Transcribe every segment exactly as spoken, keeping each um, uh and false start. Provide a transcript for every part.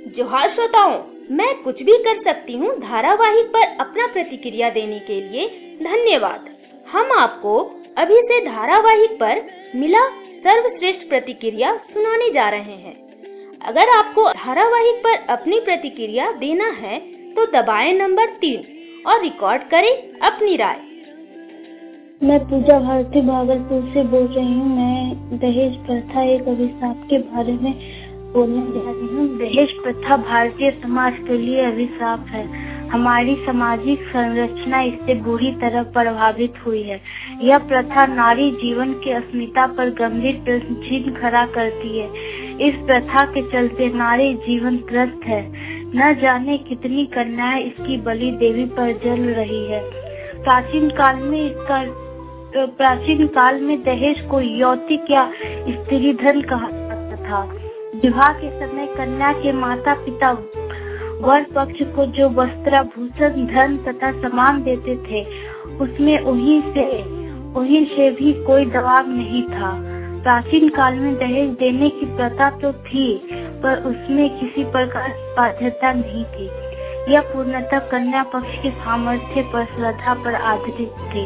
जोहार श्रोताओं, मैं कुछ भी कर सकती हूँ धारावाहिक पर अपना प्रतिक्रिया देने के लिए धन्यवाद। हम आपको अभी से धारावाहिक पर मिला सर्वश्रेष्ठ प्रतिक्रिया सुनाने जा रहे हैं। अगर आपको धारावाहिक पर अपनी प्रतिक्रिया देना है तो दबाएं नंबर तीन और रिकॉर्ड करें अपनी राय। मैं पूजा भारती भागलपुर से बोल रही हूँ। मैं दहेज प्रथा एक अभिशाप के बारे में बोलने जा रही हूँ। दहेज प्रथा भारतीय समाज के लिए अभिशाप है। हमारी सामाजिक संरचना इससे बुरी तरह प्रभावित हुई है। यह प्रथा नारी जीवन की अस्मिता पर गंभीर प्रश्न चिन्ह खड़ा करती है। इस प्रथा के चलते नारी जीवन त्रस्त है। न जाने कितनी कन्याएं इसकी बलि देवी पर जल रही है। प्राचीन काल में इसका प्राचीन काल में दहेज को यौतिक या स्त्री धन कहा जाता था। विवाह के समय कन्या के माता पिता वर पक्ष को जो वस्त्राभूषण धन तथा सामान देते थे, उसमें उन्हीं से उन्हीं से भी कोई दबाव नहीं था। प्राचीन काल में दहेज देने की प्रथा तो थी, पर उसमें किसी प्रकार की बाध्यता नहीं थी। यह पूर्णतः कन्या पक्ष के सामर्थ्य पर श्रद्धा पर आधारित थी।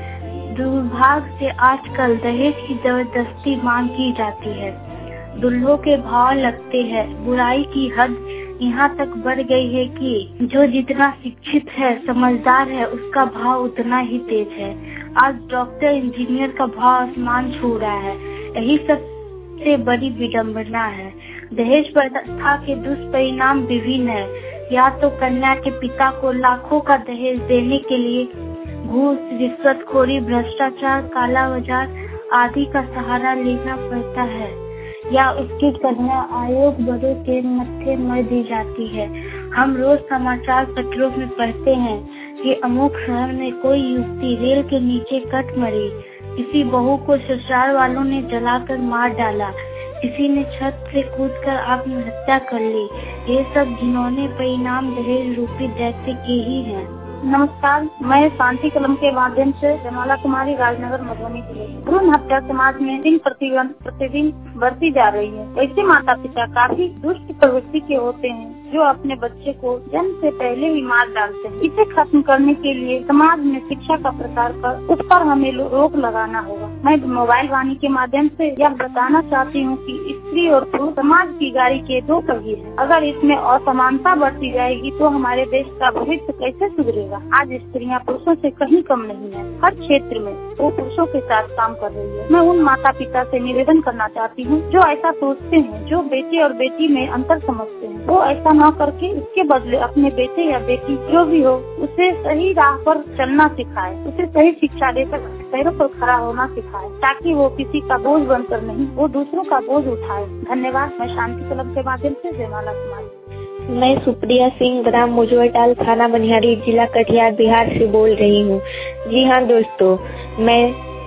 दुर्भाग्य से आजकल दहेज की जबरदस्ती मांग की जाती है। दुल्हों के भाव लगते हैं। बुराई की हद यहाँ तक बढ़ गई है कि जो जितना शिक्षित है, समझदार है, उसका भाव उतना ही तेज है। आज डॉक्टर इंजीनियर का भाव आसमान छू रहा है। यही सबसे बड़ी विडंबना है। दहेज प्रथा के दुष्परिणाम विभिन्न है। या तो कन्या के पिता को लाखों का दहेज देने के लिए घूस, रिश्वतखोरी, भ्रष्टाचार, काला बाजार आदि का सहारा लेना पड़ता है, या उसकी कन्या आयोग बड़ों के मत्थे मर दी जाती है। हम रोज समाचार पत्रों में पढ़ते हैं कि अमुक शहर में कोई युवती रेल के नीचे कट मरी, किसी बहू को ससुराल वालों ने जलाकर मार डाला, किसी ने छत से कूदकर आत्महत्या कर ली। ये सब घिनौने परिणाम दहेज रूपी दैत्य के ही हैं। नमस्कार, मैं शांति कलम के माध्यम से जयमाला कुमारी, राजनगर, मधुबनी जिले। भ्रूण हत्या समाज में दिन प्रतिदिन प्रतिदिन बढ़ती जा रही है। ऐसे माता पिता काफी दुष्ट प्रवृत्ति के होते हैं जो अपने बच्चे को जन्म से पहले ही मार डालते हैं। इसे खत्म करने के लिए समाज में शिक्षा का प्रसार कर उस पर हमें रोक लगाना होगा। मैं मोबाइल वाणी के माध्यम से यह बताना चाहती हूँ कि स्त्री और पुरुष समाज की गाड़ी के दो पहिए हैं। अगर इसमें असमानता बढ़ती जाएगी तो हमारे देश का भविष्य कैसे सुधरेगा। आज स्त्रियां पुरुषों से कहीं कम नहीं है। हर क्षेत्र में वो पुरुषों के साथ काम कर रही है। मैं उन माता पिता से निवेदन करना चाहती हूँ जो ऐसा सोचते हैं, जो बेटे और बेटी में अंतर समझते हैं, वो ऐसा न करके इसके बदले अपने बेटे या बेटी जो भी हो उसे सही राह पर चलना सिखाए, उसे सही शिक्षा देकर पैरों पर खड़ा होना सिखाए, ताकि वो किसी का बोझ बनकर नहीं, वो दूसरों का बोझ उठाए। धन्यवाद। मैं शांति कलम के माध्यम से जयमाला कुमारी। मैं सुप्रिया सिंह, ग्राम मुजवरटाल, थाना बनिहारी, जिला कटिहार, बिहार से बोल रही हूँ। जी हाँ दोस्तों, मैं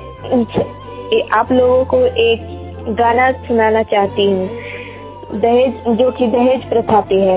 आप लोगों को एक गाना सुनाना चाहती हूँ, दहेज जो कि दहेज प्रथा पे है।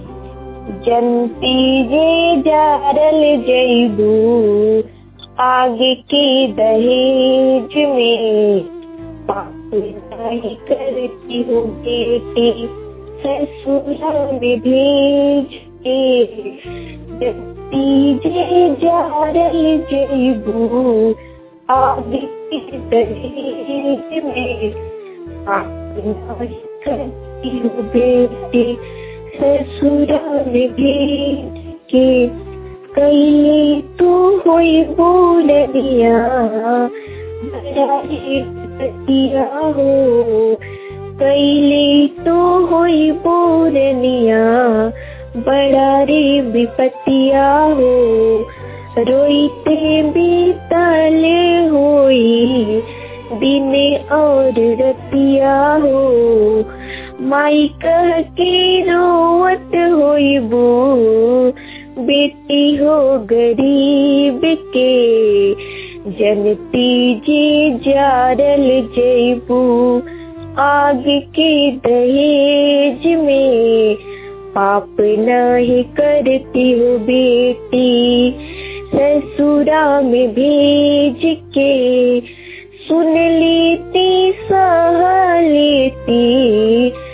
जनती जे जारल जईबू आगे के दहेज में, पाप नहीं करती हो बेटी ससुराल में भेज के। जनती जे जारल जईबू आगे के दहेज में, पाप नहीं करती हो बेटी ससुराल में भेज के। कई तू होई बोलिया बड़ा दिया हो, कैले तो होई बोलिया बड़ा रे विपतिया हो। रोईते बीतले होई दिन और रतिया हो, माई कह के रोवत होई बो बेटी हो गरीब के। जनती जे जारल जईबू आग के दहेज में, पाप नहीं करती हो बेटी ससुरा में भेज के। सुन लेती सह लेती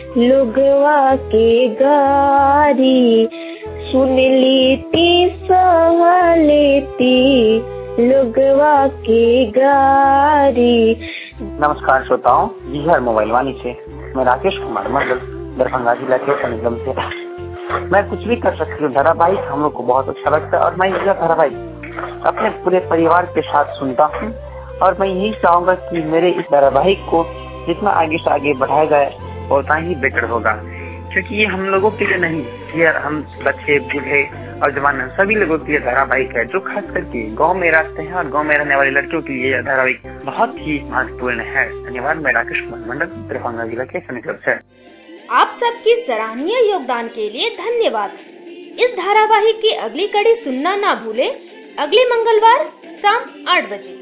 लोगवा के गारी, सुन लेती सह लेती लोगवा के गारी। नमस्कार श्रोताओं, जी हर मोबाइल वाणी से मैं राकेश कुमार मंडल, दरभंगा जिला के निगम से। मैं कुछ भी कर सकती हूँ धारावाहिक हम लोग को बहुत अच्छा लगता है और मैं यह धारावाहिक अपने पूरे परिवार के साथ सुनता हूँ और मैं यही चाहूंगा कि मेरे इस धारावाहिक को जितना आगे से आगे बढ़ाया जाए उतना ही बेटर होगा, क्योंकि ये हम लोगों के लिए नहीं, ये हम बच्चे बूढ़े और जवान सभी लोगों के लिए धारावाहिक है, जो खास करके गांव में रहते हैं और गांव में रहने वाले लड़कियों के लिए धारावाहिक बहुत ही महत्वपूर्ण है। धन्यवाद। मैं राकेश कुमार मंडल, दरभंगा जिला के सनिकट से। आप सबकी सराहनीय योगदान के लिए धन्यवाद। इस धारावाहिक की अगली कड़ी सुनना ना भूले, अगले मंगलवार शाम आठ बजे।